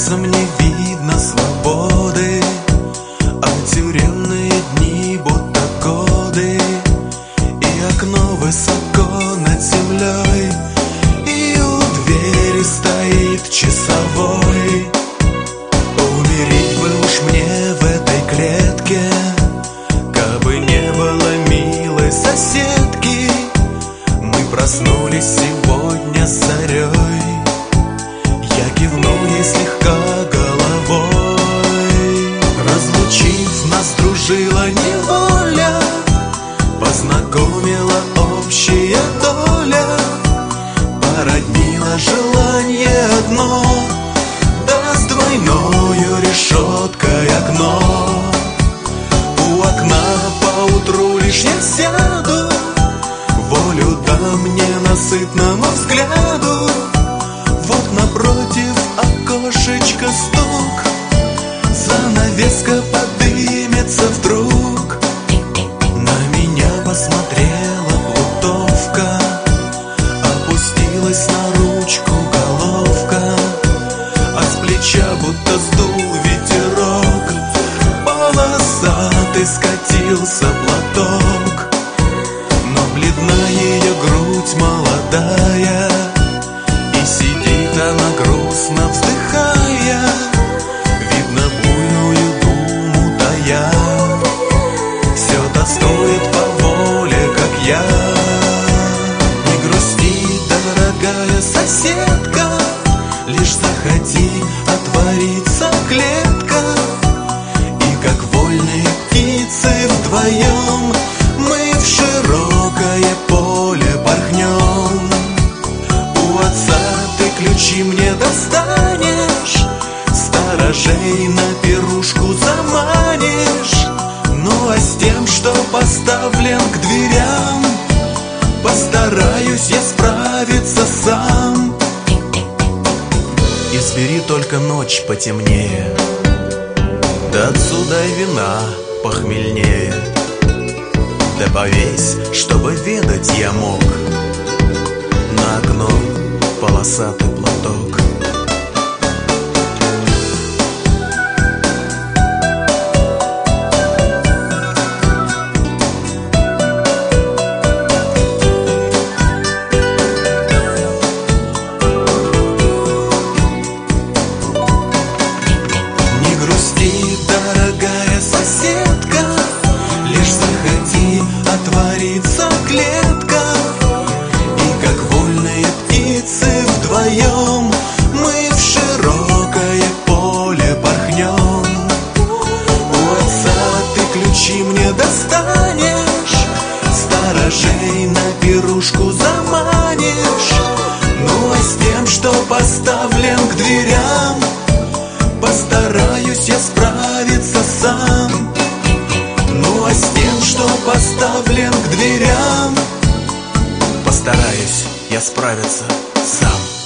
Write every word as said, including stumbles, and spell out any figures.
Глазом не видно свободы, а тюремные дни будто годы. И окно высоко над землей, и у двери стоит часовой. Умереть бы уж мне в этой клетке, кабы не было милой соседки. Мы проснулись сегодня с зарей, я кивнул ей слегка головой. Разлучив нас, дружила неволя, познакомила общая доля, породнило желание одно, да с двойною решеткой окно. У окна поутру лишь я сяду, волю дам ненасытному взгляду. Вот напротив окошечко стук, занавеска подымется вдруг. На меня посмотрела плутовка, опустилась на ручку головка, а с плеча будто сдул ветерок, полосатый скатился платок. Но бледна ее грудь молодая, и сидит она грустно вздыхая, видно буйную думу тая. Все тоскует по воле, как я. Не грусти, дорогая соседка, лишь заходи, отворится клетка. И как вольные птицы вдвоем мы в широкое поле порхнем. У отца ты ключи мне достанешь, сторожей на пирушку заманишь. Ну а с тем, что поставлен к дверям, постараюсь я справиться сам. Избери только ночь потемнее, да отсюда и вина похмельнее. Да повесь, чтобы ведать я мог, на окно полосатый платок. Не грусти, дорогая соседка, лишь заходи, отворится клетка. И как вольные птицы вдвоем мы в широкое поле порхнем. У отца ты ключи мне достанешь, сторожей на пирушку заманишь. Ну а с тем, что поставлен к дверям, постараюсь я справиться сам. Ну а с тем, что поставлен к дверям, постараюсь я справиться сам.